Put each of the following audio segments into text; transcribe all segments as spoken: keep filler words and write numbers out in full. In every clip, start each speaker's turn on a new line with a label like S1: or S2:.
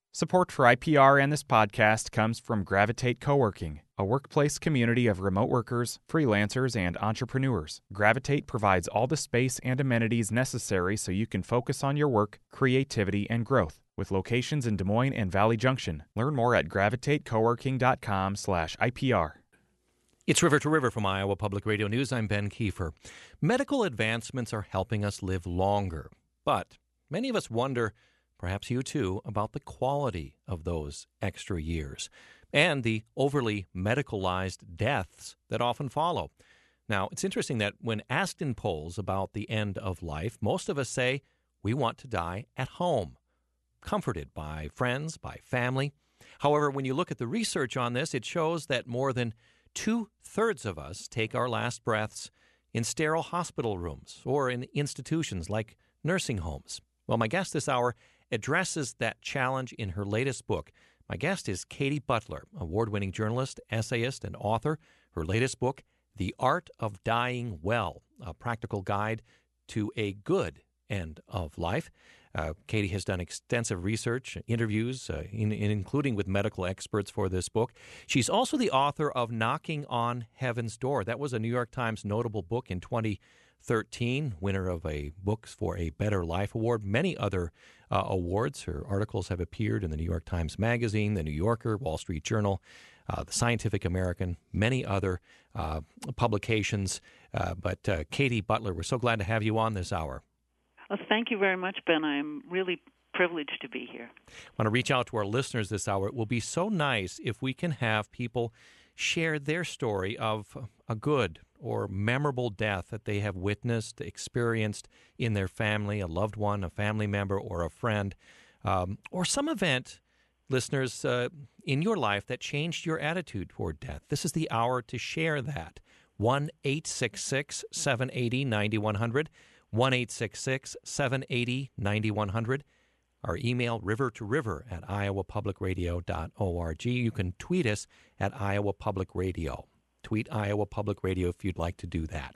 S1: Support for I P R and this podcast comes from Gravitate Coworking, a workplace community of remote workers, freelancers, and entrepreneurs. Gravitate provides all the space and amenities necessary so you can focus on your work, creativity, and growth. With locations in Des Moines and Valley Junction. Learn more at gravitatecoworking.com slash IPR.
S2: It's River to River from Iowa Public Radio News. I'm Ben Kiefer. Medical advancements are helping us live longer, but many of us wonder, perhaps you too, about the quality of those extra years and the overly medicalized deaths that often follow. Now, it's interesting that when asked in polls about the end of life, most of us say we want to die at home, comforted by friends, by family. However, when you look at the research on this, it shows that more than two-thirds of us take our last breaths in sterile hospital rooms or in institutions like nursing homes. Well, my guest this hour addresses that challenge in her latest book. My guest is Katie Butler, award-winning journalist, essayist, and author. Her latest book, The Art of Dying Well, a practical guide to a good end of life. Uh, Katie has done extensive research, interviews, uh, in, in including with medical experts for this book. She's also the author of Knocking on Heaven's Door. That was a New York Times notable book in twenty thirteen, winner of a Books for a Better Life award, many other uh, awards. Her articles have appeared in the New York Times Magazine, the New Yorker, Wall Street Journal, uh, the Scientific American, many other uh, publications. Uh, but uh, Katie Butler, we're so glad to have you on this hour.
S3: Well, thank you very much, Ben. I'm really privileged to be here.
S2: I want to reach out to our listeners this hour. It will be so nice if we can have people share their story of a good or memorable death that they have witnessed, experienced in their family, a loved one, a family member, or a friend, um, or some event, listeners, uh, in your life that changed your attitude toward death. This is the hour to share that. one eight six six, seven eight zero, nine one zero zero. one eight six six, seven eight zero, nine one zero zero. Our email, river to river at iowa public radio dot org. You can tweet us at Iowa Public Radio. Tweet Iowa Public Radio if you'd like to do that.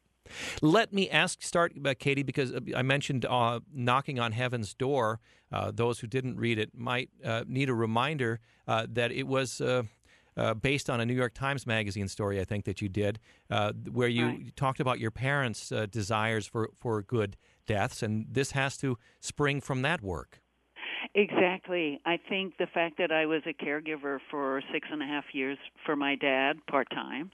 S2: Let me ask, start, uh, Katie, because I mentioned uh, Knocking on Heaven's Door. Uh, those who didn't read it might uh, need a reminder uh, that it was uh, uh, based on a New York Times Magazine story, I think, that you did, uh, where you
S3: right.
S2: talked about your parents' uh, desires for, for good deaths, and this has to spring from that work.
S3: Exactly. I think the fact that I was a caregiver for six and a half years for my dad, part-time,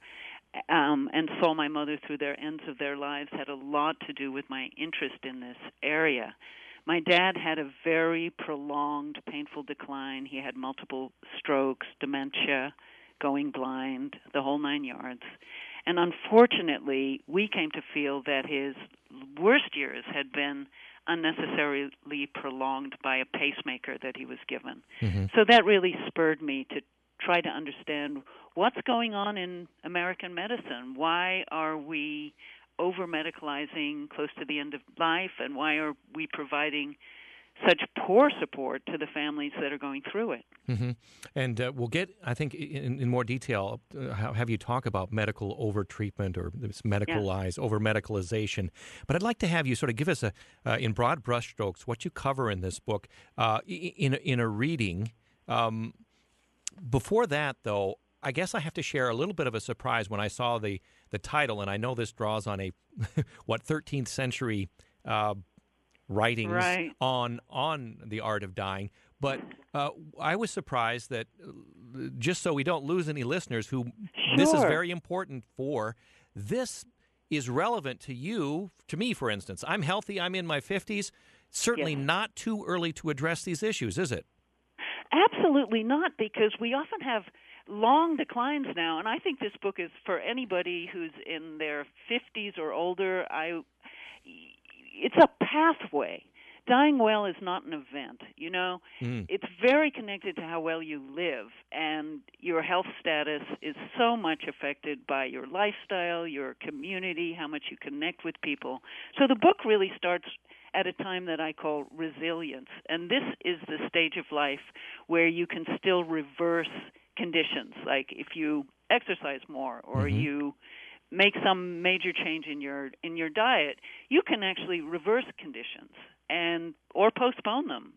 S3: um, and saw my mother through their ends of their lives had a lot to do with my interest in this area. My dad had a very prolonged, painful decline. He had multiple strokes, dementia, going blind, the whole nine yards. And unfortunately, we came to feel that his worst years had been unnecessarily prolonged by a pacemaker that he was given. Mm-hmm. So that really spurred me to try to understand what's going on in American medicine. Why are we over-medicalizing close to the end of life, and why are we providing such poor support to the families that are going through it?
S2: Mm-hmm. And uh, we'll get, I think, in, in more detail, uh, have you talk about medical over-treatment or this medicalized, yeah. over-medicalization. But I'd like to have you sort of give us, a, uh, in broad brushstrokes, what you cover in this book uh, in, in a reading. Um, before that, though, I guess I have to share a little bit of a surprise when I saw the, the title, and I know this draws on a, what, thirteenth century uh, writings
S3: right.
S2: on on the art of dying. But uh, I was surprised that, uh, just so we don't lose any listeners who
S3: sure.
S2: this is very important for, this is relevant to you, to me, for instance. I'm healthy. I'm in my fifties. Certainly
S3: yes.
S2: not too early to address these issues, is it?
S3: Absolutely not, because we often have long declines now, and I think this book is for anybody who's in their fifties or older. I, it's a pathway. Dying well is not an event, you know. Mm. It's very connected to how well you live, and your health status is so much affected by your lifestyle, your community, how much you connect with people. So the book really starts at a time that I call resilience, and this is the stage of life where you can still reverse conditions, like if you exercise more or mm-hmm. you make some major change in your in your diet, you can actually reverse conditions and or postpone them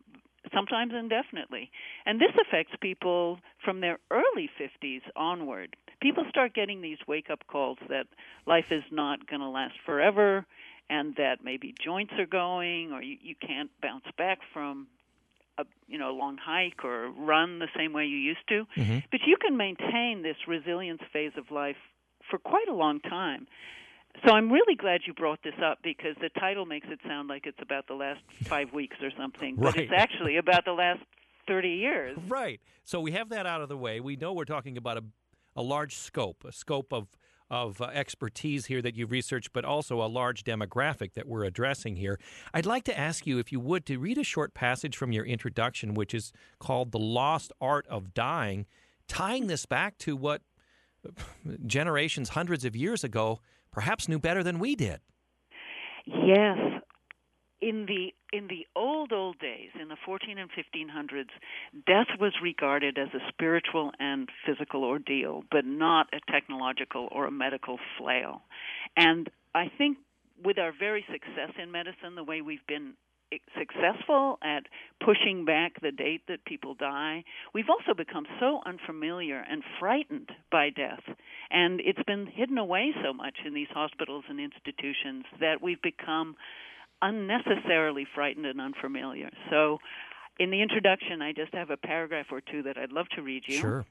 S3: sometimes indefinitely. And this affects people from their early fifties onward. People start getting these wake-up calls that life is not going to last forever, and that maybe joints are going, or you, you can't bounce back from a you know long hike or run the same way you used to.
S2: Mm-hmm.
S3: But you can maintain this resilience phase of life for quite a long time. So I'm really glad you brought this up, because the title makes it sound like it's about the last five weeks or something, but
S2: Right.
S3: it's actually about the last thirty years.
S2: Right. So we have that out of the way. We know we're talking about a, a large scope, a scope of of uh, expertise here that you've researched, but also a large demographic that we're addressing here. I'd like to ask you, if you would, to read a short passage from your introduction, which is called The Lost Art of Dying, tying this back to what generations, hundreds of years ago, perhaps knew better than we did.
S3: Yes. In the in the old, old days, in the fourteen and fifteen hundreds, death was regarded as a spiritual and physical ordeal, but not a technological or a medical flail. And I think with our very success in medicine, the way we've been successful at pushing back the date that people die, we've also become so unfamiliar and frightened by death. And it's been hidden away so much in these hospitals and institutions that we've become unnecessarily frightened and unfamiliar. So in the introduction, I just have a paragraph or two that I'd love to read you.
S2: Sure.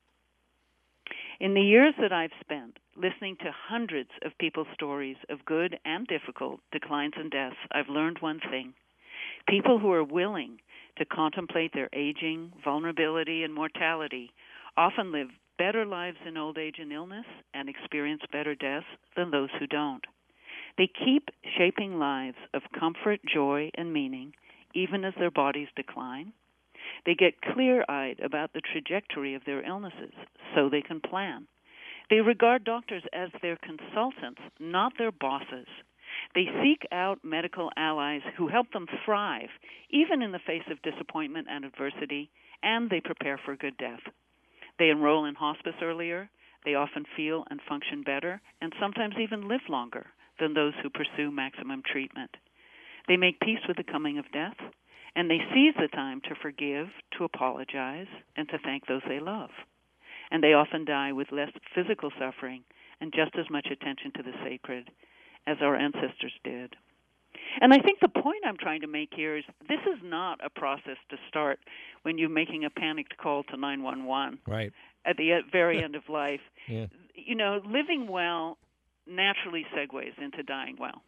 S3: In the years that I've spent listening to hundreds of people's stories of good and difficult declines and deaths, I've learned one thing. People who are willing to contemplate their aging, vulnerability, and mortality often live better lives in old age and illness and experience better deaths than those who don't. They keep shaping lives of comfort, joy, and meaning, even as their bodies decline. They get clear-eyed about the trajectory of their illnesses so they can plan. They regard doctors as their consultants, not their bosses. They seek out medical allies who help them thrive, even in the face of disappointment and adversity, and they prepare for a good death. They enroll in hospice earlier. They often feel and function better, and sometimes even live longer than those who pursue maximum treatment. They make peace with the coming of death, and they seize the time to forgive, to apologize, and to thank those they love. And they often die with less physical suffering and just as much attention to the sacred as our ancestors did. And I think the point I'm trying to make here is this is not a process to start when you're making a panicked call to nine one one.
S2: Right.
S3: At the very end of life.
S2: Yeah.
S3: You know, living well naturally segues into dying well.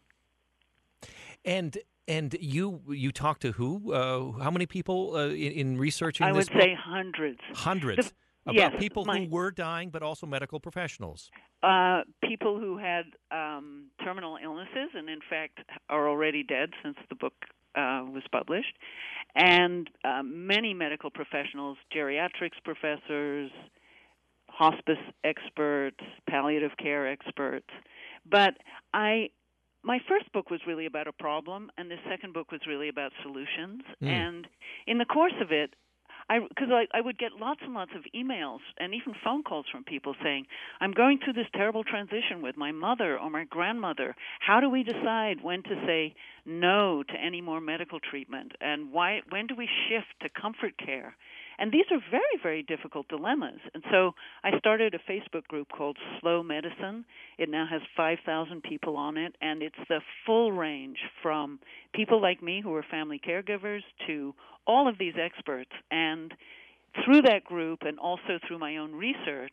S2: And and you you talk to who? Uh, how many people uh, in, in researching
S3: I
S2: this
S3: would
S2: book?
S3: say hundreds.
S2: Hundreds.
S3: The,
S2: about
S3: yes,
S2: people
S3: my,
S2: who were dying, but also medical professionals.
S3: Uh, people who had um, terminal illnesses and, in fact, are already dead since the book uh, was published, and uh, many medical professionals, geriatrics professors, hospice experts, palliative care experts. But I, my first book was really about a problem, and the second book was really about solutions. Mm. And in the course of it, I because I, I would get lots and lots of emails and even phone calls from people saying, I'm going through this terrible transition with my mother or my grandmother. How do we decide when to say no to any more medical treatment? And why? When do we shift to comfort care? And these are very, very difficult dilemmas. And so I started a Facebook group called Slow Medicine. It now has five thousand people on it, and it's the full range from people like me who are family caregivers to all of these experts. And through that group and also through my own research,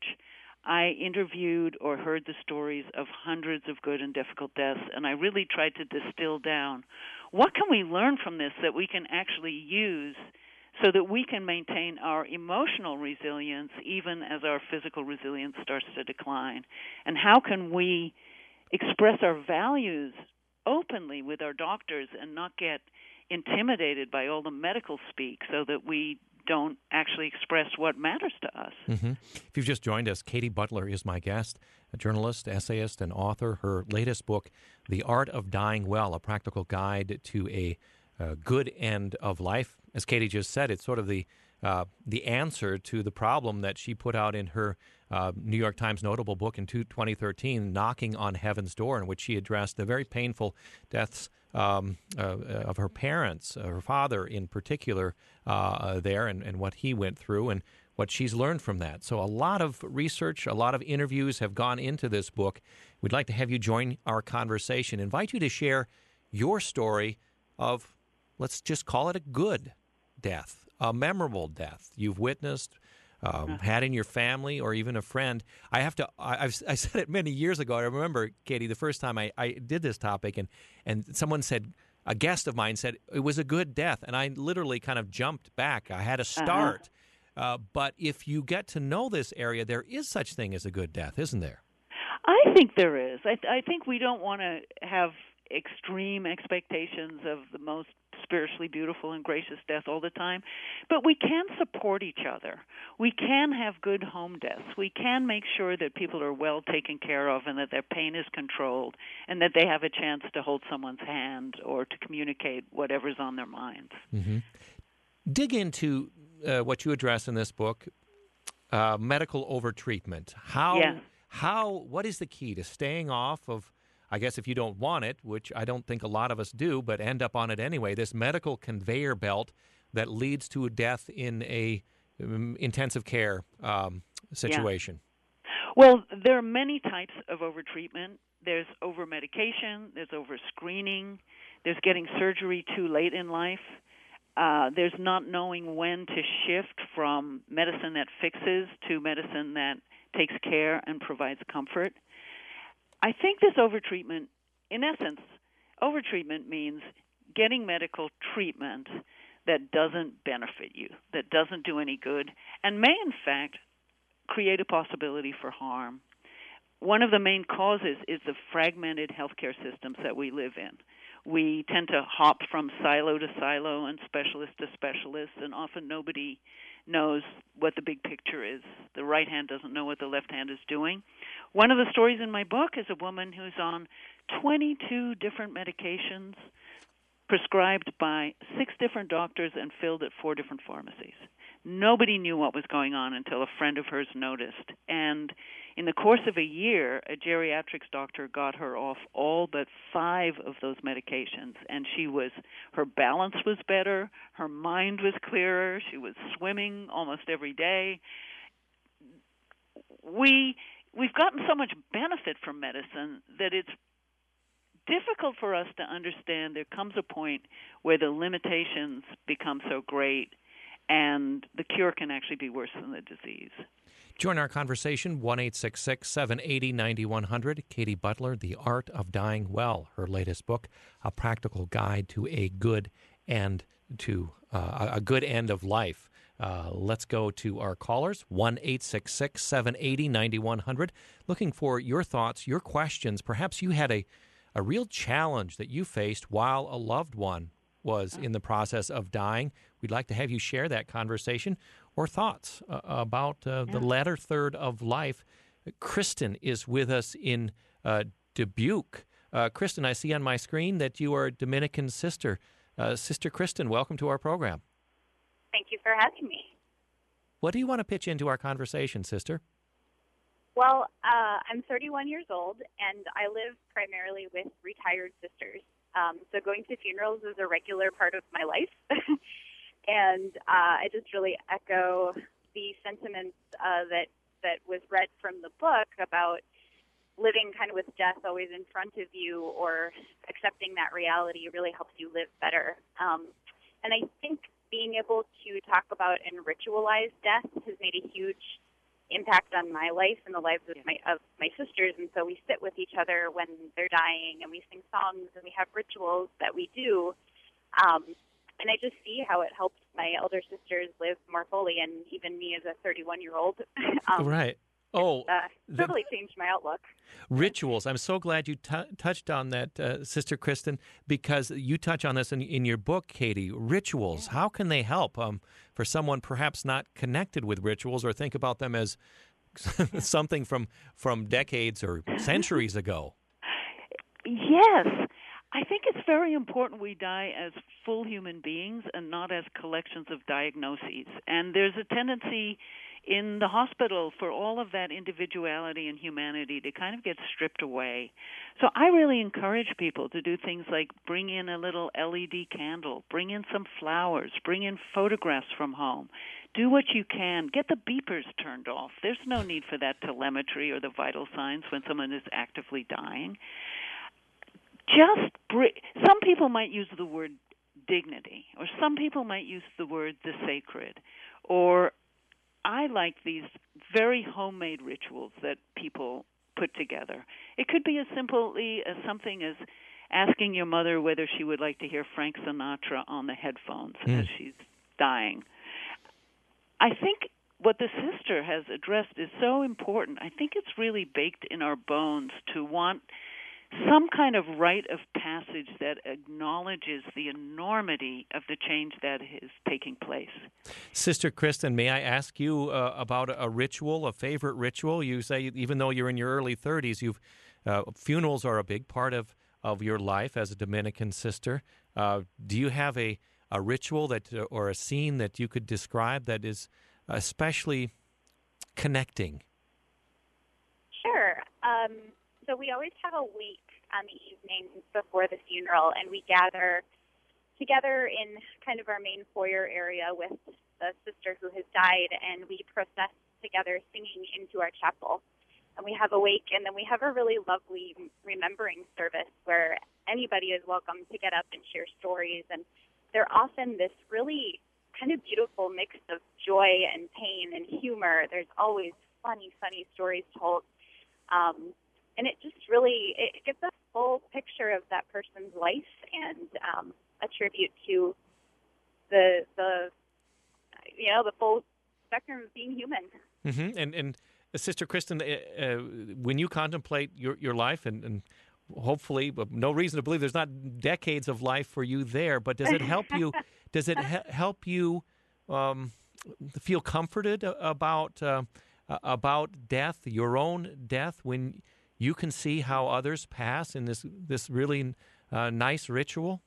S3: I interviewed or heard the stories of hundreds of good and difficult deaths, and I really tried to distill down what can we learn from this that we can actually use so that we can maintain our emotional resilience even as our physical resilience starts to decline. And how can we express our values openly with our doctors and not get intimidated by all the medical speak so that we don't actually express what matters to us.
S2: Mm-hmm. If you've just joined us, Katie Butler is my guest, a journalist, essayist, and author. Her latest book, The Art of Dying Well, A Practical Guide to a uh, Good End of Life. As Katie just said, it's sort of the uh, the answer to the problem that she put out in her uh, New York Times notable book in twenty thirteen, Knocking on Heaven's Door, in which she addressed the very painful deaths um, uh, of her parents, uh, her father in particular, uh, there, and, and what he went through and what she's learned from that. So a lot of research, a lot of interviews have gone into this book. We'd like to have you join our conversation, invite you to share your story of, let's just call it a good death, a memorable death you've witnessed, um, had in your family, or even a friend. I have to, I, I've, I said it many years ago. I remember, Katie, the first time I, I did this topic, and, and someone said, a guest of mine said, it was a good death. And I literally kind of jumped back. I had to start. Uh-huh. Uh, but if you get to know this area, there is such thing as a good death, isn't there?
S3: I think there is. I, I think we don't want to have extreme expectations of the most spiritually beautiful and gracious death all the time, but we can support each other. We can have good home deaths. We can make sure that people are well taken care of and that their pain is controlled and that they have a chance to hold someone's hand or to communicate whatever's on their minds.
S2: Mm-hmm. Dig into uh, what you address in this book, uh, medical overtreatment. How,
S3: yes.
S2: how, what is the key to staying off of, I guess if you don't want it, which I don't think a lot of us do, but end up on it anyway, this medical conveyor belt that leads to a death in a um, intensive care um, situation?
S3: Yeah. Well, there are many types of overtreatment. There's over-medication, there's over-screening, there's getting surgery too late in life. Uh, there's not knowing when to shift from medicine that fixes to medicine that takes care and provides comfort. I think this overtreatment, in essence, overtreatment means getting medical treatment that doesn't benefit you, that doesn't do any good, and may, in fact, create a possibility for harm. One of the main causes is the fragmented healthcare systems that we live in. We tend to hop from silo to silo and specialist to specialist, and often nobody knows what the big picture is. The right hand doesn't know what the left hand is doing. One of the stories in my book is a woman who's on twenty-two different medications prescribed by six different doctors and filled at four different pharmacies. Nobody knew what was going on until a friend of hers noticed. And in the course of a year, a geriatrics doctor got her off all but five of those medications. And she was, her balance was better, her mind was clearer, she was swimming almost every day. We, we've gotten so much benefit from medicine that it's difficult for us to understand there comes a point where the limitations become so great and the cure can actually be worse than the disease.
S2: Join our conversation, one eight six six, seven eight zero, nine one zero zero. Katie Butler, The Art of Dying Well, her latest book, A Practical Guide to a Good End to uh, a Good End of Life. Uh, let's go to our callers, one eight six six, seven eight zero, nine one zero zero. Looking for your thoughts, your questions. Perhaps you had a, a real challenge that you faced while a loved one was in the process of dying. We'd like to have you share that conversation or thoughts uh, about uh, yeah. the latter third of life. Kristen is with us in uh, Dubuque. Uh, Kristen, I see on my screen that you are a Dominican sister. Uh, Sister Kristen, welcome to our program.
S4: Thank you for having me.
S2: What do you want to pitch into our conversation, sister?
S4: Well, uh, I'm thirty-one years old, and I live primarily with retired sisters. Um, so going to funerals is a regular part of my life. And uh, I just really echo the sentiments uh, that, that was read from the book about living kind of with death always in front of you, or accepting that reality really helps you live better. Um, and I think being able to talk about and ritualize death has made a huge impact on my life and the lives of my of my sisters. And so we sit with each other when they're dying, and we sing songs, and we have rituals that we do. Um, and I just see how it helps my elder sisters live more fully, and even me as a thirty-one-year-old. um,
S2: right. Oh,
S4: uh, totally the, changed my outlook.
S2: Rituals. I'm so glad you t- touched on that, uh, Sister Kristen, because you touch on this in, in your book, Katie. Rituals. Yeah. How can they help um, for someone perhaps not connected with rituals, or think about them as something from from decades or centuries ago?
S3: Yes. I think it's very important we die as full human beings and not as collections of diagnoses. And there's a tendency in the hospital for all of that individuality and humanity to kind of get stripped away. So I really encourage people to do things like bring in a little L E D candle, bring in some flowers, bring in photographs from home. Do what you can. Get the beepers turned off. There's no need for that telemetry or the vital signs when someone is actively dying. Just br- some people might use the word dignity, or some people might use the word the sacred, or I like these very homemade rituals that people put together. It could be as simply as something as asking your mother whether she would like to hear Frank Sinatra on the headphones mm. as she's dying. I think what the sister has addressed is so important. I think it's really baked in our bones to want some kind of rite of passage that acknowledges the enormity of the change that is taking place.
S2: Sister Kristen, may I ask you uh, about a ritual, a favorite ritual? You say even though you're in your early thirties, you've uh, funerals are a big part of, of your life as a Dominican sister. Uh, do you have a, a ritual that or a scene that you could describe that is especially connecting?
S4: Sure. Um So we always have a wake on the evening before the funeral, and we gather together in kind of our main foyer area with the sister who has died, and we process together singing into our chapel. And we have a wake, and then we have a really lovely remembering service where anybody is welcome to get up and share stories. And they're often this really kind of beautiful mix of joy and pain and humor. There's always funny, funny stories told. Um, And it just really, it gives a full picture of that person's life and um, a tribute to the, the, you know, the full spectrum of being human.
S2: Mm-hmm. And, and uh, Sister Kristen, uh, uh, when you contemplate your, your life, and, and hopefully, but no reason to believe there's not decades of life for you there, but does it help you, does it he- help you um, feel comforted about, uh, about death, your own death, when you can see how others pass in this this really uh, nice ritual?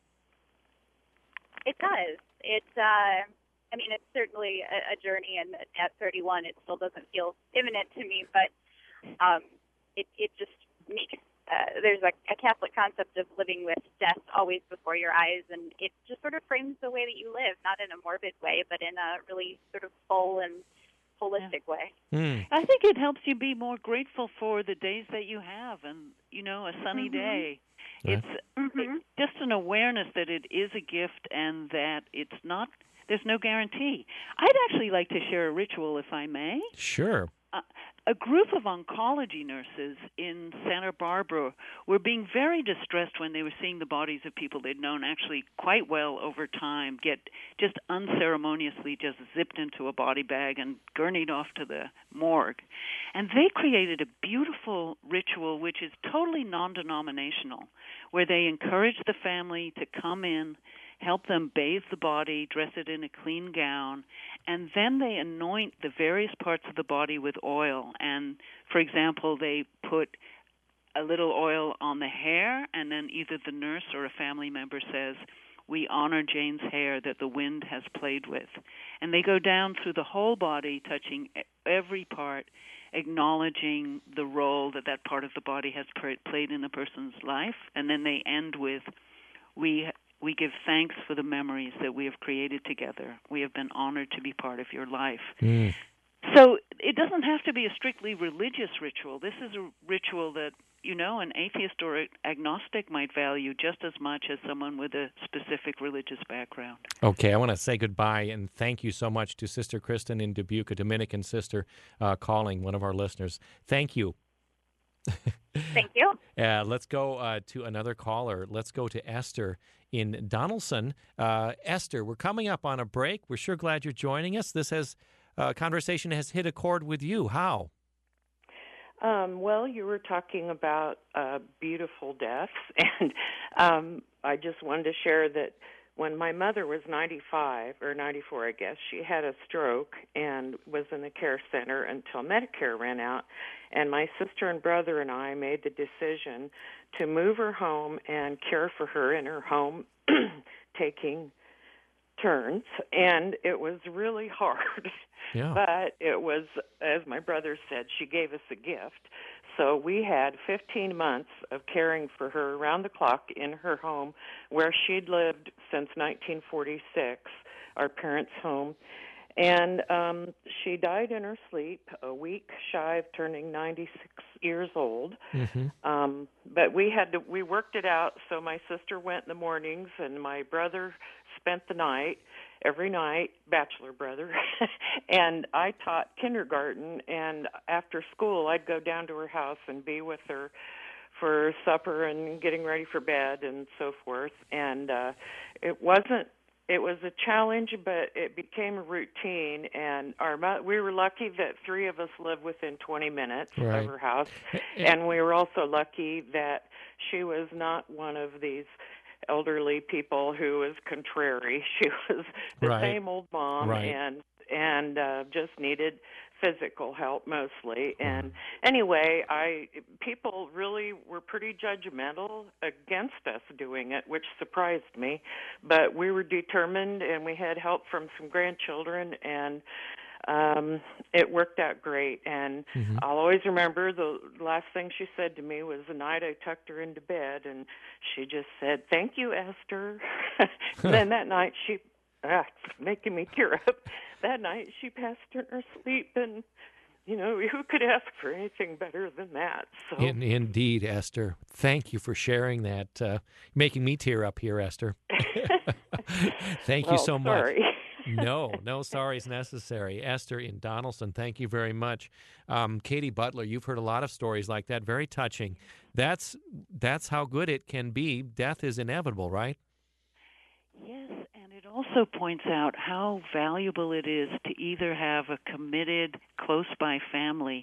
S4: It does. It's, uh, I mean, it's certainly a, a journey, and at thirty-one, it still doesn't feel imminent to me, but um, it, it just makes, uh, there's a, a Catholic concept of living with death always before your eyes, and it just sort of frames the way that you live, not in a morbid way, but in a really sort of full and holistic yeah. way.
S2: Mm.
S3: I think it helps you be more grateful for the days that you have, and you know, a sunny
S4: mm-hmm.
S3: day.
S2: Right.
S3: It's mm-hmm. it, just an awareness that it is a gift and that it's not. There's no guarantee. I'd actually like to share a ritual, if I may.
S2: Sure.
S3: Uh, a group of oncology nurses in Santa Barbara were being very distressed when they were seeing the bodies of people they'd known actually quite well over time get just unceremoniously just zipped into a body bag and gurneyed off to the morgue. And they created a beautiful ritual which is totally non-denominational, where they encourage the family to come in, help them bathe the body, dress it in a clean gown, and then they anoint the various parts of the body with oil. And, for example, they put a little oil on the hair, and then either the nurse or a family member says, "We honor Jane's hair that the wind has played with." And they go down through the whole body, touching every part, acknowledging the role that that part of the body has played in a person's life. And then they end with, we We give thanks for the memories that we have created together. We have been honored to be part of your life.
S2: Mm.
S3: So it doesn't have to be a strictly religious ritual. This is a ritual that, you know, an atheist or agnostic might value just as much as someone with a specific religious background.
S2: Okay, I want to say goodbye and thank you so much to Sister Kristen in Dubuque, a Dominican sister uh, calling, one of our listeners. Thank you.
S4: Thank you.
S2: Uh, let's go uh, to another caller. Let's go to Esther in Donaldson. Uh, Esther, we're coming up on a break. We're sure glad you're joining us. This has uh, conversation has hit a chord with you. How?
S5: Um, well, you were talking about uh, beautiful deaths, and um, I just wanted to share that when my mother was ninety-five, or ninety-four, I guess, she had a stroke and was in the care center until Medicare ran out. And my sister and brother and I made the decision to move her home and care for her in her home, taking turns, and it was really hard.
S2: Yeah.
S5: But it was, as my brother said, she gave us a gift. So we had fifteen months of caring for her around the clock in her home where she'd lived since nineteen forty-six, our parents' home. And um, she died in her sleep, a week shy of turning ninety-six years old.
S2: Mm-hmm.
S5: Um, but we had to, we worked it out. So my sister went in the mornings, and my brother spent the night every night, bachelor brother. And I taught kindergarten. And after school, I'd go down to her house and be with her for supper and getting ready for bed and so forth. And uh, it wasn't. It was a challenge, but it became a routine, and our we were lucky that three of us lived within twenty minutes
S2: Right.
S5: of her house, and we were also lucky that she was not one of these elderly people who was contrary. She was the
S2: Right.
S5: same old mom,
S2: Right.
S5: and and uh, just needed physical help mostly. And anyway, I people really were pretty judgmental against us doing it, which surprised me. But we were determined, and we had help from some grandchildren, and um, it worked out great. And
S2: Mm-hmm.
S5: I'll always remember the last thing she said to me was the night I tucked her into bed, and she just said, "Thank you, Esther." And then that night she, ah, it's making me tear up. That night she passed in her sleep, and you know, who could ask for anything better than that? So.
S2: In, indeed, Esther. Thank you for sharing that. Uh, making me tear up here, Esther. Thank
S5: well,
S2: you so much.
S5: Sorry.
S2: No, no sorries necessary. Esther in Donaldson, thank you very much. Um, Katie Butler, you've heard a lot of stories like that, very touching. That's that's how good it can be. Death is inevitable, right?
S3: Yes, and it also points out how valuable it is to either have a committed, close-by family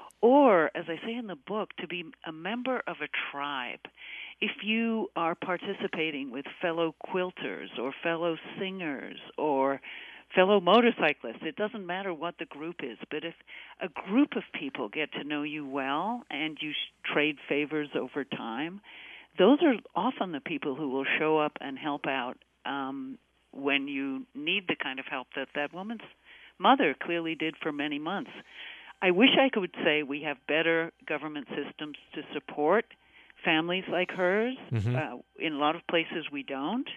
S3: or, as I say in the book, to be a member of a tribe. If you are participating with fellow quilters or fellow singers or fellow motorcyclists, it doesn't matter what the group is, but if a group of people get to know you well and you trade favors over time, those are often the people who will show up and help out um, when you need the kind of help that that woman's mother clearly did for many months. I wish I could say we have better government systems to support families like hers.
S2: Mm-hmm.
S3: Uh, in a lot of places we don't,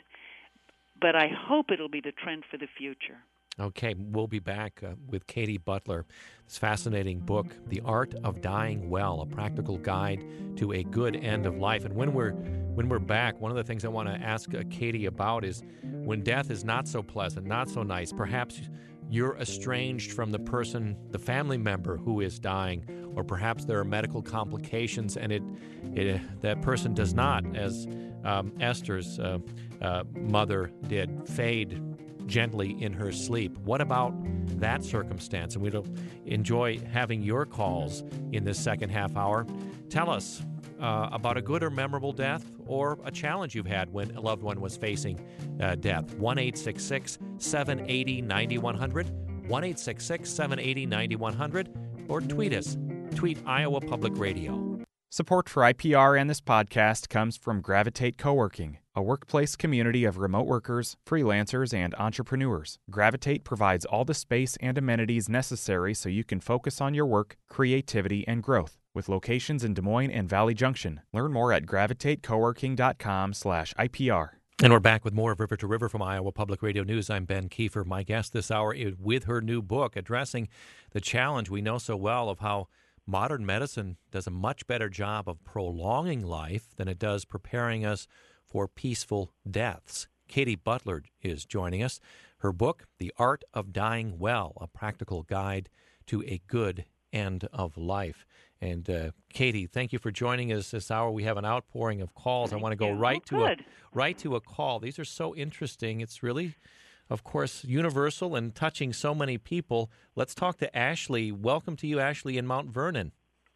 S3: but I hope it'll be the trend for the future.
S2: Okay, we'll be back uh, with Katie Butler. This fascinating book, The Art of Dying Well, a practical guide to a good end of life. And when we're when we're back, one of the things I want to ask uh, Katie about is when death is not so pleasant, not so nice, perhaps you're estranged from the person, the family member who is dying, or perhaps there are medical complications and it, it that person does not, as um, Esther's uh, uh, mother did, fade gently in her sleep. What about that circumstance? And we'll enjoy having your calls in this second half hour. Tell us uh, about a good or memorable death or a challenge you've had when a loved one was facing uh, death. one eight six six, seven eight zero, nine one zero zero, one eight six six, seven eight zero, nine one zero zero, or tweet us. Tweet Iowa Public Radio.
S1: Support for I P R and this podcast comes from Gravitate Coworking, a workplace community of remote workers, freelancers, and entrepreneurs. Gravitate provides all the space and amenities necessary so you can focus on your work, creativity, and growth. With locations in Des Moines and Valley Junction. Learn more at gravitatecoworking.com slash IPR.
S2: And we're back with more of River to River from Iowa Public Radio News. I'm Ben Kiefer. My guest this hour is with her new book addressing the challenge we know so well of how modern medicine does a much better job of prolonging life than it does preparing us for peaceful deaths. Katie Butler is joining us. Her book, The Art of Dying Well, a practical guide to a good end of life. And uh, Katie, thank you for joining us this hour. We have an outpouring of calls.
S3: Thank
S2: I want to go
S3: you.
S2: right
S3: Oh,
S2: to a
S3: good.
S2: right to a call. These are so interesting. It's really, of course, universal and touching so many people. Let's talk to Ashley. Welcome to you, Ashley, in Mount Vernon.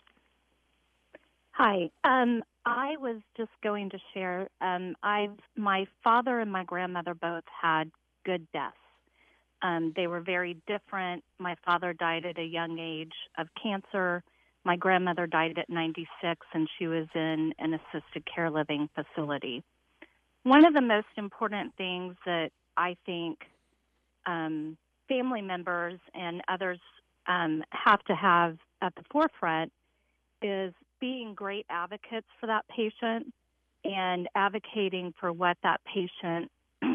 S6: Hi. Um, I was just going to share. Um, I've my father and my grandmother both had good deaths. Um, they were very different. My father died at a young age of cancer. My grandmother died at ninety-six, and she was in an assisted care living facility. One of the most important things that I think um, family members and others um, have to have at the forefront is being great advocates for that patient and advocating for what that patient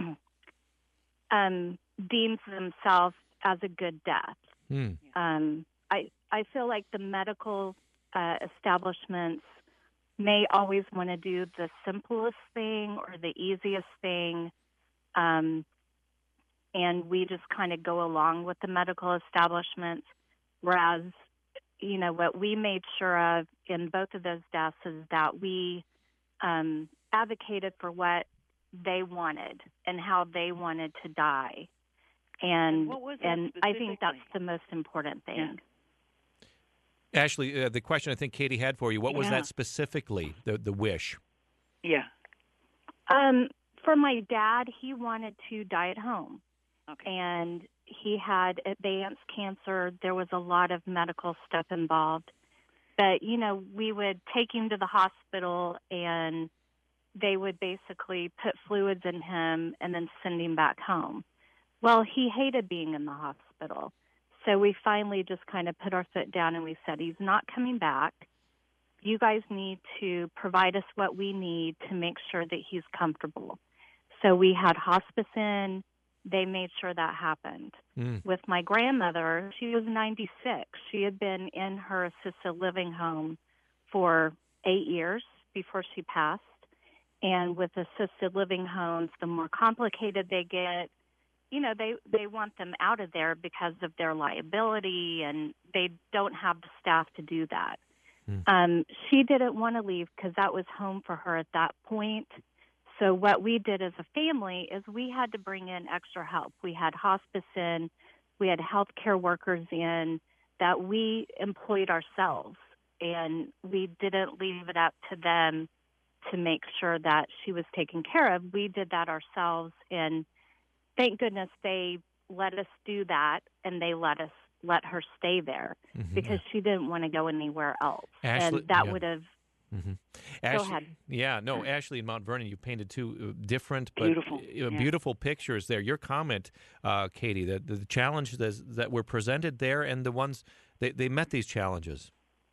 S6: um, deems themselves as a good death.
S2: Mm.
S6: Um, I I feel like the medical uh, establishments may always want to do the simplest thing or the easiest thing, um, and we just kind of go along with the medical establishments, whereas, you know, what we made sure of in both of those deaths is that we um, advocated for what they wanted and how they wanted to die. And,
S3: And what was that
S6: and I think that's
S3: specifically?
S6: the most important thing.
S2: Ashley, uh, the question I think Katie had for you, what was
S3: Yeah.
S2: that specifically, the, the wish?
S3: Yeah.
S6: Um, for my dad, he wanted to die at home.
S3: Okay.
S6: And he had advanced cancer. There was a lot of medical stuff involved. But, you know, we would take him to the hospital and they would basically put fluids in him and then send him back home. Well, he hated being in the hospital. So we finally just kind of put our foot down and we said, he's not coming back. You guys need to provide us what we need to make sure that he's comfortable. So we had hospice in. They made sure that happened.
S2: Mm.
S6: With my grandmother, she was ninety-six. She had been in her assisted living home for eight years before she passed. And with assisted living homes, the more complicated they get, you know, they, they want them out of there because of their liability, and they don't have the staff to do that.
S2: Mm.
S6: Um, she didn't want to leave because that was home for her at that point. So what we did as a family is we had to bring in extra help. We had hospice in, we had healthcare workers in that we employed ourselves, and we didn't leave it up to them to make sure that she was taken care of. We did that ourselves, and thank goodness they let us do that, and they let us let her stay there
S2: Mm-hmm.
S6: because she didn't want to go anywhere else.
S2: Ashley-
S6: and that
S2: yeah.
S6: would have
S2: Mm-hmm.
S6: Go
S2: Ashley,
S6: ahead.
S2: Yeah, no, Ashley and Mount Vernon, you painted two uh, different but
S3: Beautiful,
S2: uh,
S3: yeah.
S2: beautiful pictures there. Your comment, uh, Katie, that the challenges that were presented there and the ones, they, they met these challenges.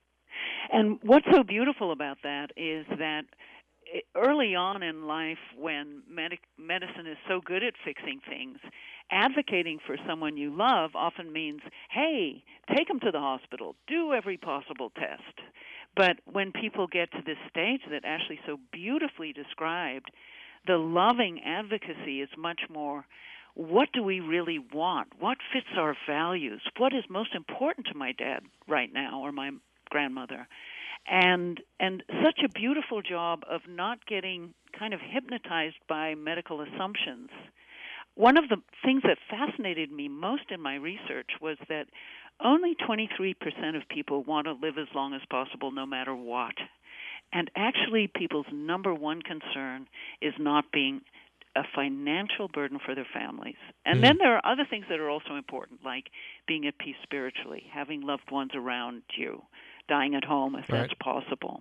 S3: And what's so beautiful about that is that it- early on in life, when medic- medicine is so good at fixing things, advocating for someone you love often means, hey, take them to the hospital, do every possible test. But when people get to this stage that Ashley so beautifully described, the loving advocacy is much more, what do we really want? What fits our values? What is most important to my dad right now or my grandmother? And and such a beautiful job of not getting kind of hypnotized by medical assumptions. One of the things that fascinated me most in my research was that only twenty-three percent of people want to live as long as possible no matter what. And actually, people's number one concern is not being a financial burden for their families. And
S2: Mm.
S3: then there are other things that are also important, like being at peace spiritually, having loved ones around you, dying at home if
S2: Right.
S3: that's possible.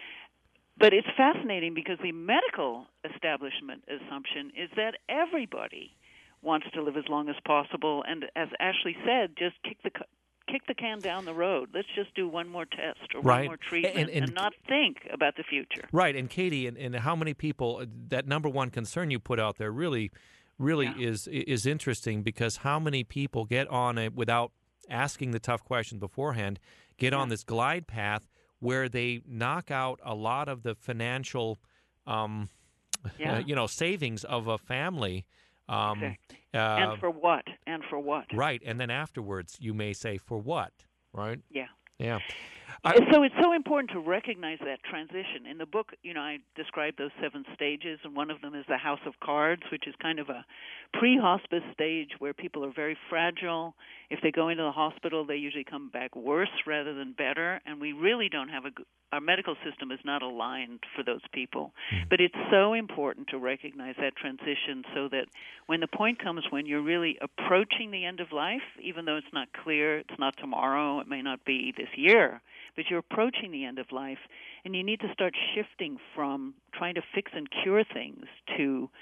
S3: But it's fascinating because the medical establishment assumption is that everybody wants to live as long as possible, and as Ashley said, just kick the cu- kick the can down the road. Let's just do one more test or
S2: Right.
S3: one more treatment
S2: And-
S3: and,
S2: and-
S3: not think about the future.
S2: Right, and Katie, and, and how many people, uh, that number one concern you put out there really, really
S3: Yeah.
S2: is is interesting, because how many people get on it without asking the tough questions beforehand, get on
S3: Yeah.
S2: this glide path where they knock out a lot of the financial, um,
S3: Yeah.
S2: uh, you know, savings of a family. Um,
S3: Exactly.
S2: uh,
S3: And for what? And for what?
S2: right, and then afterwards you may say, for what? Right?
S3: Yeah.
S2: Yeah.
S3: And so it's so important to recognize that transition. In the book, you know, I describe those seven stages, and one of them is the house of cards, which is kind of a pre-hospice stage where people are very fragile. If they go into the hospital, they usually come back worse rather than better, and we really don't have a good, our medical system is not aligned for those people.
S2: Mm.
S3: But it's so important to recognize that transition so that when the point comes when you're really approaching the end of life, even though it's not clear, it's not tomorrow, it may not be this year, but you're approaching the end of life, and you need to start shifting from trying to fix and cure things to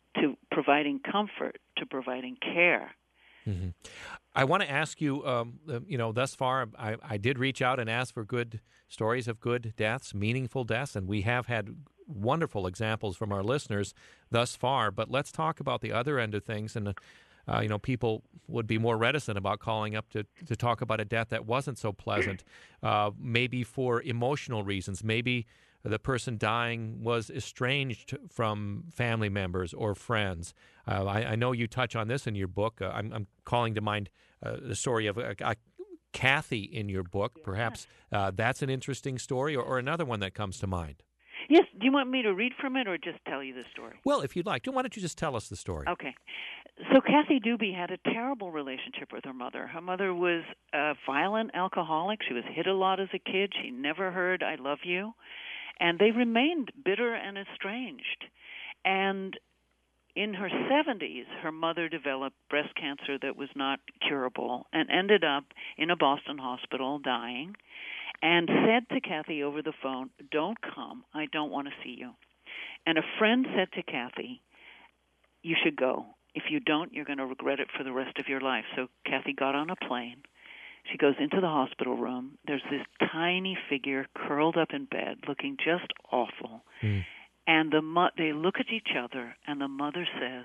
S3: to providing comfort, to providing care.
S2: Mm-hmm. I want to ask you, um, you know, thus far, I, I did reach out and ask for good stories of good deaths, meaningful deaths, and we have had wonderful examples from our listeners thus far. But let's talk about the other end of things. And, uh, you know, people would be more reticent about calling up to, to talk about a death that wasn't so pleasant, uh, maybe for emotional reasons, maybe the person dying was estranged from family members or friends. Uh, I, I know you touch on this in your book. Uh, I'm, I'm calling to mind uh, the story of uh, uh, Kathy in your book. Perhaps uh, that's an interesting story, or, or another one that comes to mind.
S3: Yes. Do you want me to read from it or just tell you the story?
S2: Well, if you'd like to, why don't you just tell us the story?
S3: Okay. So Kathy Doobie had a terrible relationship with her mother. Her mother was a violent alcoholic. She was hit a lot as a kid. She never heard, "I love you." And they remained bitter and estranged. And in her seventies, her mother developed breast cancer that was not curable and ended up in a Boston hospital dying, and said to Kathy over the phone, "Don't come. I don't want to see you." And a friend said to Kathy, "You should go. If you don't, you're going to regret it for the rest of your life." So Kathy got on a plane. She goes into the hospital room. There's this tiny figure curled up in bed, looking just awful. Mm. And the mo- they look at each other, and the mother says,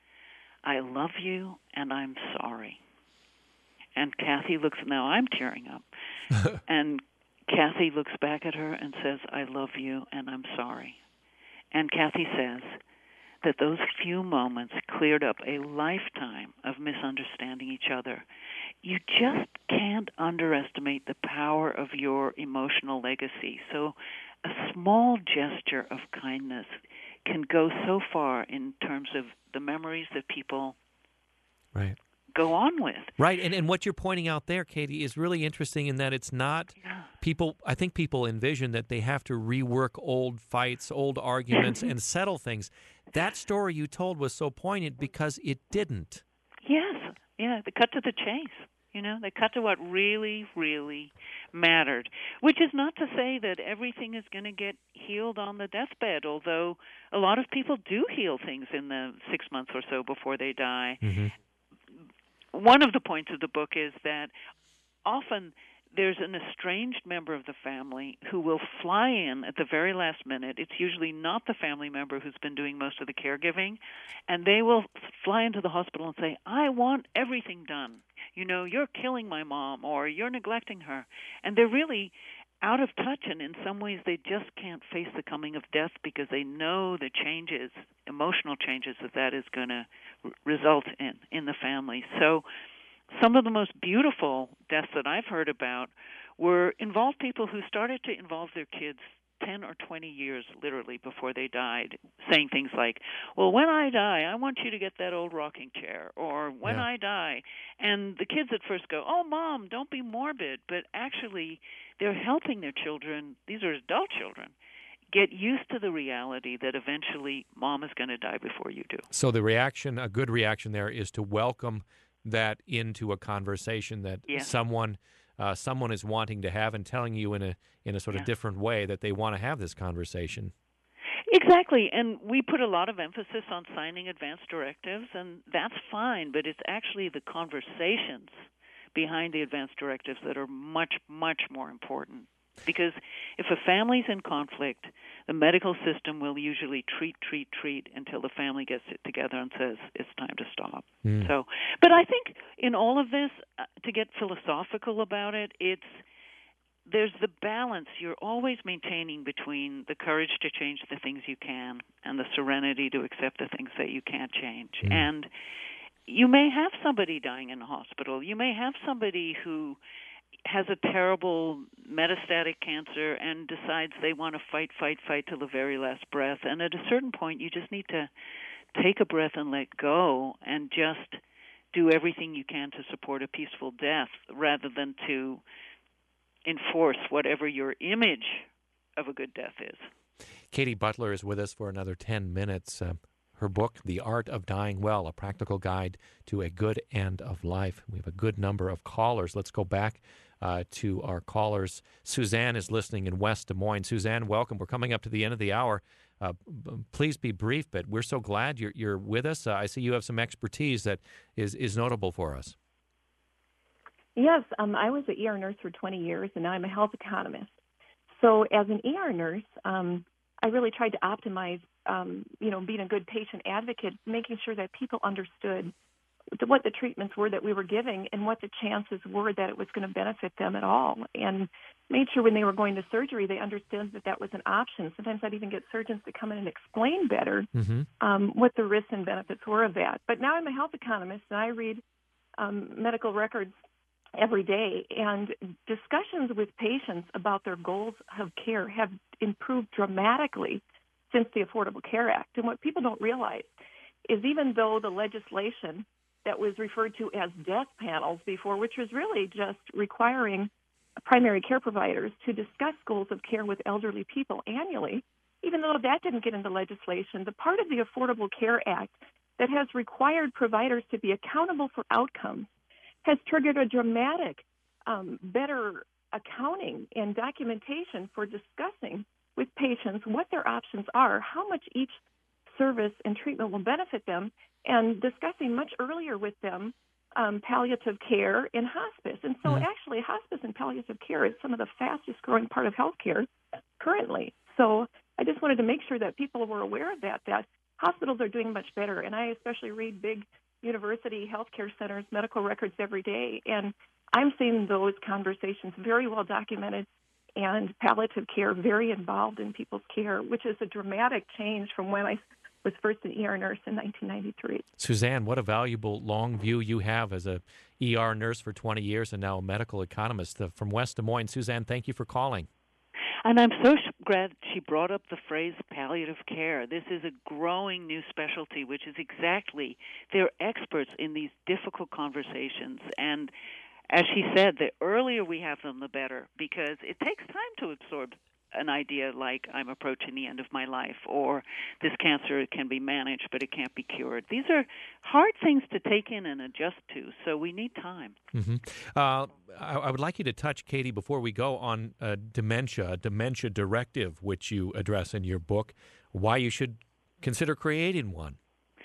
S3: "I love you, and I'm sorry." And Kathy looks, now I'm tearing up. And Kathy looks back at her and says, "I love you, and I'm sorry." And Kathy says that those few moments cleared up a lifetime of misunderstanding each other. You just can't underestimate the power of your emotional legacy. So a small gesture of kindness can go so far in terms of the memories that people
S2: right.
S3: go on with.
S2: Right, and and what you're pointing out there, Katie, is really interesting in that it's not
S3: yeah.
S2: people. I think people envision that they have to rework old fights, old arguments, and settle things. That story you told was so poignant because it didn't.
S3: Yes, yeah, they cut to the chase. You know, they cut to what really, really mattered, which is not to say that everything is going to get healed on the deathbed, although a lot of people do heal things in the six months or so before they die.
S2: Mm-hmm.
S3: One of the points of the book is that often there's an estranged member of the family who will fly in at the very last minute. It's usually not the family member who's been doing most of the caregiving, and they will fly into the hospital and say, "I want everything done. You know, you're killing my mom, or you're neglecting her." And they're really out of touch, and in some ways they just can't face the coming of death because they know the changes, emotional changes that that is going to r- result in in the family. So some of the most beautiful deaths that I've heard about were involved people who started to involve their kids ten or twenty years literally before they died, saying things like, "Well, when I die, I want you to get that old rocking chair," or "When
S2: yeah.
S3: I die." And the kids at first go, "Oh, Mom, don't be morbid." But actually, they're helping their children, these are adult children, get used to the reality that eventually Mom is going to die before you do.
S2: So the reaction, a good reaction there, is to welcome that into a conversation that
S3: yes.
S2: someone uh, someone is wanting to have and telling you in a in a sort
S3: yeah.
S2: of different way that they want to have this conversation.
S3: Exactly, and we put a lot of emphasis on signing advance directives, and that's fine, but it's actually the conversations behind the advance directives that are much, much more important. Because if a family's in conflict, the medical system will usually treat, treat, treat until the family gets it together and says it's time to stop.
S2: Mm.
S3: So, but I think in all of this, uh, to get philosophical about it, it's there's the balance you're always maintaining between the courage to change the things you can and the serenity to accept the things that you can't change.
S2: Mm.
S3: And you may have somebody dying in a hospital. You may have somebody who has a terrible metastatic cancer and decides they want to fight, fight, fight till the very last breath. And at a certain point, you just need to take a breath and let go and just do everything you can to support a peaceful death rather than to enforce whatever your image of a good death is.
S2: Katie Butler is with us for another ten minutes. Uh, her book, The Art of Dying Well, A Practical Guide to a Good End of Life. We have a good number of callers. Let's go back uh, to our callers. Suzanne is listening in West Des Moines. Suzanne, welcome. We're coming up to the end of the hour. Uh, b- please be brief, but we're so glad you're, you're with us. Uh, I see you have some expertise that is, is notable for us.
S7: Yes, um, I was an E R nurse for twenty years, and now I'm a health economist. So as an E R nurse, um, I really tried to optimize, um, you know, being a good patient advocate, making sure that people understood the, what the treatments were that we were giving and what the chances were that it was going to benefit them at all. And made sure when they were going to surgery, they understood that that was an option. Sometimes I'd even get surgeons to come in and explain better
S2: mm-hmm.
S7: um, what the risks and benefits were of that. But now I'm a health economist, and I read um, medical records every day, and discussions with patients about their goals of care have improved dramatically since the Affordable Care Act. And what people don't realize is even though the legislation that was referred to as death panels before, which was really just requiring primary care providers to discuss goals of care with elderly people annually, even though that didn't get into legislation, the part of the Affordable Care Act that has required providers to be accountable for outcomes has triggered a dramatic, um, better accounting and documentation for discussing with patients what their options are, how much each service and treatment will benefit them, and discussing much earlier with them um, palliative care and hospice. And so
S2: mm-hmm.
S7: actually hospice and palliative care is some of the fastest growing part of healthcare currently. So I just wanted to make sure that people were aware of that, that hospitals are doing much better. And I especially read big university healthcare centers, medical records every day, and I'm seeing those conversations very well documented and palliative care very involved in people's care, which is a dramatic change from when I was first an E R nurse in nineteen ninety-three.
S2: Suzanne, what a valuable long view you have as a E R nurse for twenty years and now a medical economist uh, from West Des Moines. Suzanne, thank you for calling.
S3: And I'm so glad she brought up the phrase palliative care. This is a growing new specialty, which is exactly, they're experts in these difficult conversations. And as she said, the earlier we have them, the better, because it takes time to absorb an idea like I'm approaching the end of my life, or this cancer can be managed but it can't be cured. These are hard things to take in and adjust to, so we need time.
S2: Mm-hmm. Uh, I, I would like you to touch, Katie, before we go, on uh, dementia, a dementia directive, which you address in your book, why you should consider creating one.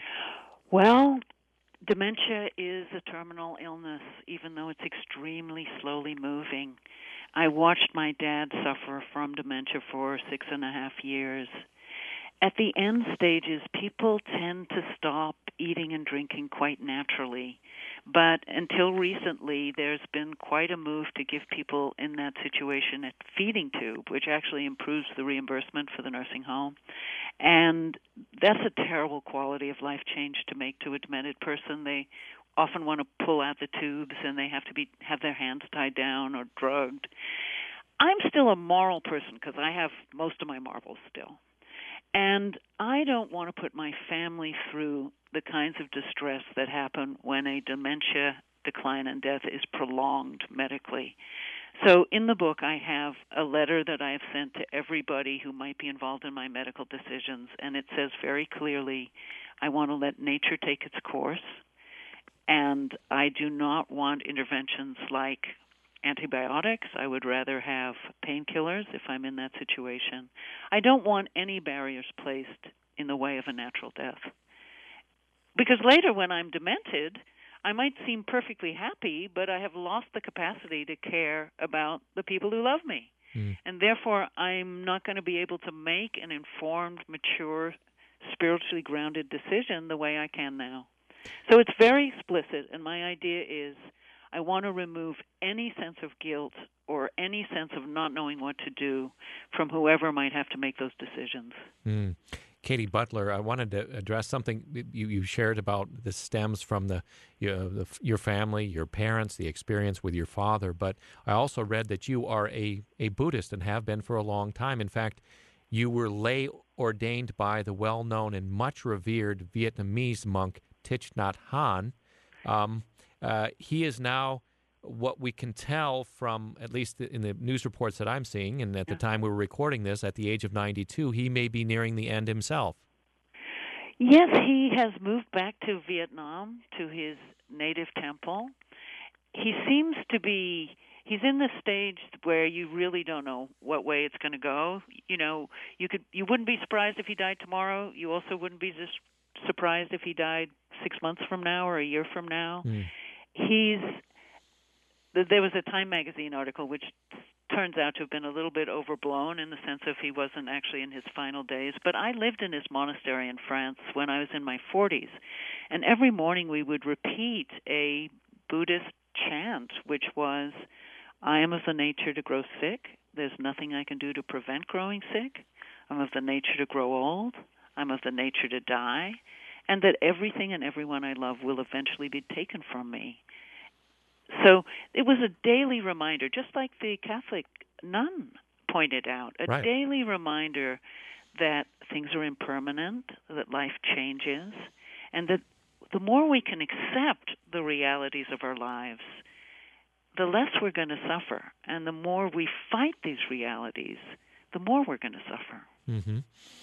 S3: Well, dementia is a terminal illness, even though it's extremely slowly moving. I watched my dad suffer from dementia for six and a half years. At the end stages, people tend to stop eating and drinking quite naturally. But until recently, there's been quite a move to give people in that situation a feeding tube, which actually improves the reimbursement for the nursing home. And that's a terrible quality of life change to make to a demented person. They often want to pull out the tubes, and they have to be have their hands tied down or drugged. I'm still a moral person because I have most of my marbles still. And I don't want to put my family through the kinds of distress that happen when a dementia decline and death is prolonged medically. So in the book, I have a letter that I have sent to everybody who might be involved in my medical decisions, and it says very clearly, I want to let nature take its course, and I do not want interventions like antibiotics. I would rather have painkillers if I'm in that situation. I don't want any barriers placed in the way of a natural death. Because later when I'm demented, I might seem perfectly happy, but I have lost the capacity to care about the people who love me. Mm. And therefore, I'm not going to be able to make an informed, mature, spiritually grounded decision the way I can now. So it's very explicit, and my idea is I want to remove any sense of guilt or any sense of not knowing what to do from whoever might have to make those decisions.
S2: Mm. Katie Butler, I wanted to address something you, you shared about this stems from the, you know, the your family, your parents, the experience with your father. But I also read that you are a, a Buddhist and have been for a long time. In fact, you were lay ordained by the well-known and much revered Vietnamese monk Thich Nhat Hanh. Um, uh, he is now, what we can tell from, at least in the news reports that I'm seeing, and at the time we were recording this, at the age of ninety-two, he may be nearing the end himself.
S3: Yes, he has moved back to Vietnam, to his native temple. He seems to be, he's in the stage where you really don't know what way it's going to go. You know, you could you wouldn't be surprised if he died tomorrow. You also wouldn't be just surprised if he died six months from now or a year from now. Mm. He's there was a Time magazine article which turns out to have been a little bit overblown in the sense of he wasn't actually in his final days. But I lived in his monastery in France when I was in my forties, and every morning we would repeat a Buddhist chant, which was, I am of the nature to grow sick. There's nothing I can do to prevent growing sick. I'm of the nature to grow old. I'm of the nature to die. And that everything and everyone I love will eventually be taken from me. So it was a daily reminder, just like the Catholic nun pointed out, a
S2: right.
S3: daily reminder that things are impermanent, that life changes, and that the more we can accept the realities of our lives, the less we're going to suffer. And the more we fight these realities, the more we're going to suffer.
S2: Mm-hmm.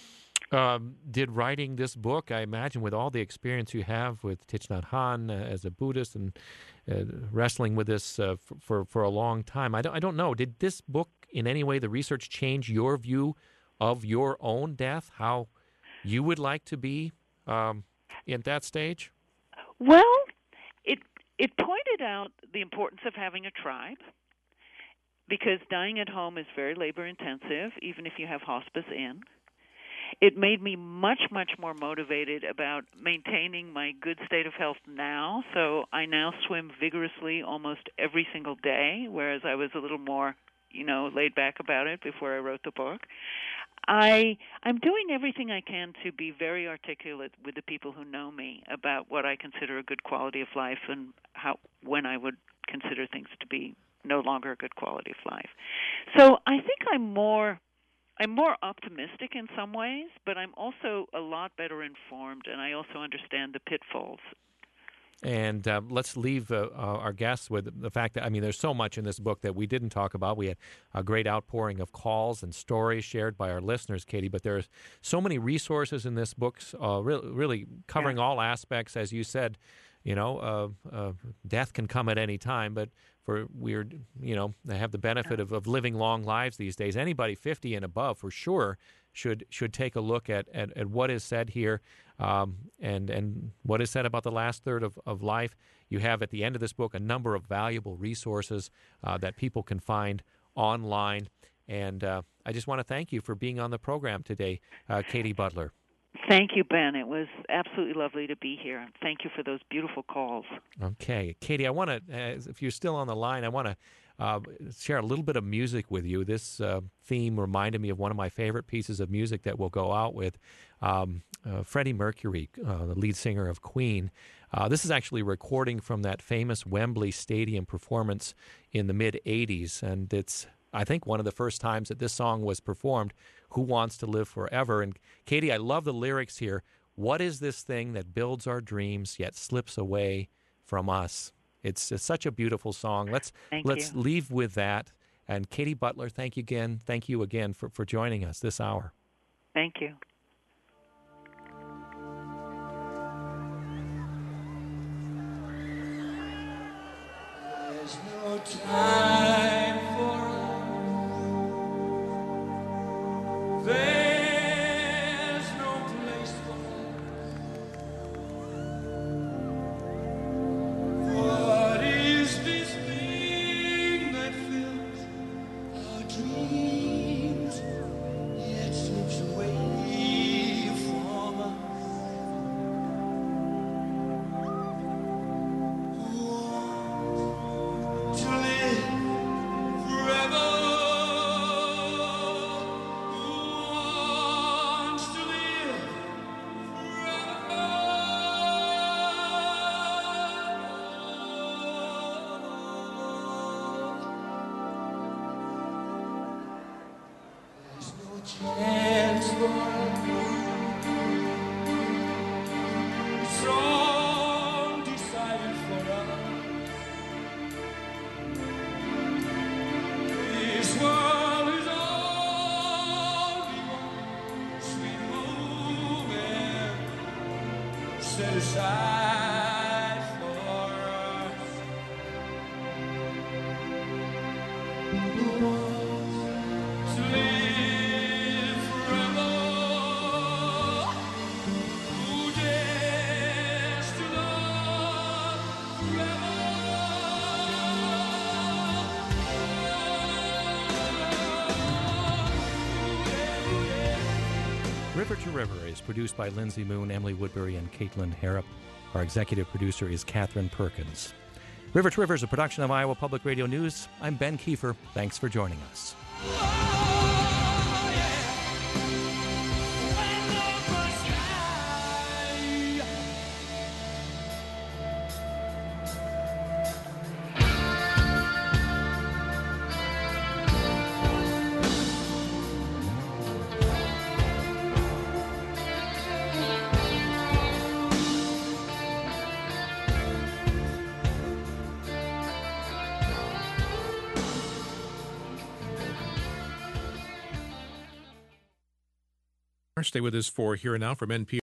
S2: Um, did writing this book, I imagine, with all the experience you have with Thich Nhat Hanh uh, as a Buddhist and uh, wrestling with this uh, for, for for a long time, I don't I don't know. Did this book, in any way, the research change your view of your own death? How you would like to be um, in that stage?
S3: Well, it it pointed out the importance of having a tribe, because dying at home is very labor intensive, even if you have hospice in. It made me much, much more motivated about maintaining my good state of health now. So I now swim vigorously almost every single day, whereas I was a little more, you know, laid back about it before I wrote the book. I, I'm doing everything I can to be very articulate with the people who know me about what I consider a good quality of life and how when I would consider things to be no longer a good quality of life. So I think I'm more... I'm more optimistic in some ways, but I'm also a lot better informed, and I also understand the pitfalls.
S2: And uh, let's leave uh, our guests with the fact that, I mean, there's so much in this book that we didn't talk about. We had a great outpouring of calls and stories shared by our listeners, Katie, but there's so many resources in this book, uh, really, really covering yeah. all aspects. As you said, you know, uh, uh, death can come at any time, but for we're, you know, they have the benefit of, of living long lives these days. Anybody fifty and above, for sure, should should take a look at, at, at what is said here um, and and what is said about the last third of, of life. You have at the end of this book a number of valuable resources uh, that people can find online. And uh, I just want to thank you for being on the program today, uh, Katie Butler.
S3: Thank you, Ben. It was absolutely lovely to be here. Thank you for those beautiful calls.
S2: Okay. Katie, I want to, uh, if you're still on the line, I want to uh, share a little bit of music with you. This uh, theme reminded me of one of my favorite pieces of music that we'll go out with, um, uh, Freddie Mercury, uh, the lead singer of Queen. Uh, this is actually a recording from that famous Wembley Stadium performance in the mid-eighties, and it's, I think, one of the first times that this song was performed, Who Wants to Live Forever? And Katie, I love the lyrics here. What is this thing that builds our dreams yet slips away from us? It's, it's such a beautiful song. Let's
S3: thank
S2: let's
S3: you.
S2: leave with that. And Katie Butler, thank you again. Thank you again for, for joining us this hour.
S3: Thank you.
S8: There's no time for us. There's no place for us. What is this thing that fills our dreams, yet slips away from us? To live forever. Who wants to live forever? There's no chance for us. It's all decided for us. This world is only one sweet moment set aside for us.
S2: River to River is produced by Lindsay Moon, Emily Woodbury, and Caitlin Harrop. Our executive producer is Catherine Perkins. River to River is a production of Iowa Public Radio News. I'm Ben Kiefer. Thanks for joining us.
S9: Stay with us for Here and Now from N P R.